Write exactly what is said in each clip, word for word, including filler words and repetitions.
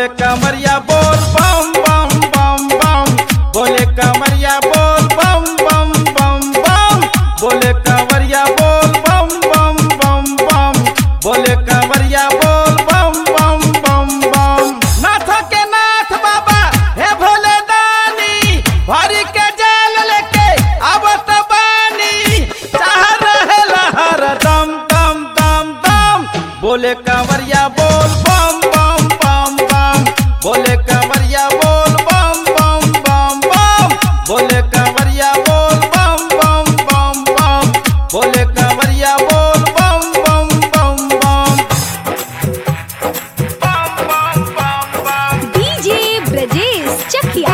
कमरिया बोल बम बम बम बम, बोले कमरिया बोल बम बम बम बम, बोले कमरिया बोल बम बम बम बम, बोले कमरिया बोल बम बम बम बम। नाथ के नाथ बाबा हे भोले दानी, भरी के जाल लेके आवत बानी, चाह रहे लहर दम दम दम दम, बोले कमरिया बोल बम बम बम बम, बोले कमरिया बोल बम बम बम बम, बोले कमरिया बोल बम बम बम बम, बोले कमरिया बोल बम बम बम बम। डीजे ब्रजेश चकिया।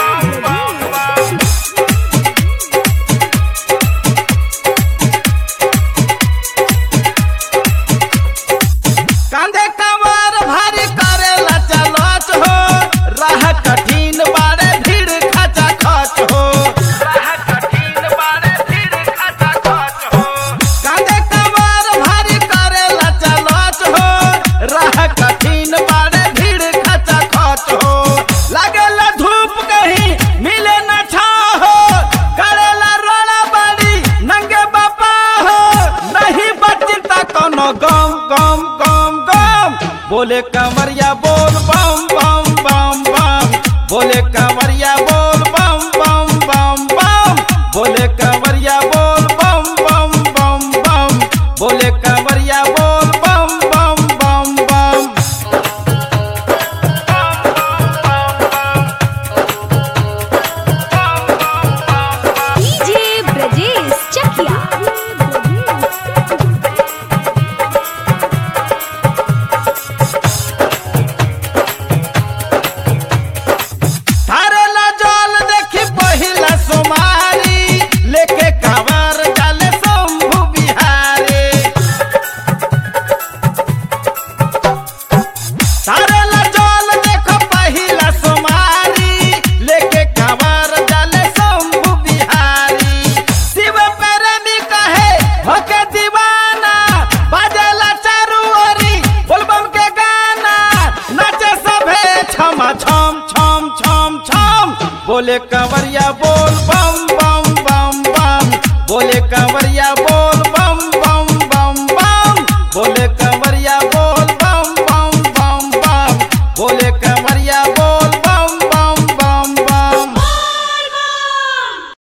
कांधे कमर भारी करेला चलत हो, राह कठिन बारे भीड़ खचा खच हो, राह कठिन बारे भीड़ खचा खच हो। कांधे कमर भारी करेला चलत हो, राह कठिन बारे भीड़ खचा खच हो। लागेला धूप कहीं मिले न छां हो, करेला रोड़ा बड़ी नंगे बापा हो, नहीं बचता कोनो गम गम गम गम, बोले कमरिया बोल बम बम बम बम, बोले कमरिया बोल बम बम बम बम, बोले कमरिया बोल बम बम बम बम, बोले कमरिया बोल बम बम बम बम। डीजे ब्रजेश चकिया। थारेला जल देखी पहिला सोमारी, लेके कांवर जाले शंभु बिहारी। थारेला जल देखो पहिला सोमारी, लेके कांवर जाले शंभु बिहारी। शिव प्रेमी कहे होके दीवाना, बाजेला चारू ओरी बोलबम के गाना, नाचे सभे छम छम छम छम छम, बोले कंवरिया बोल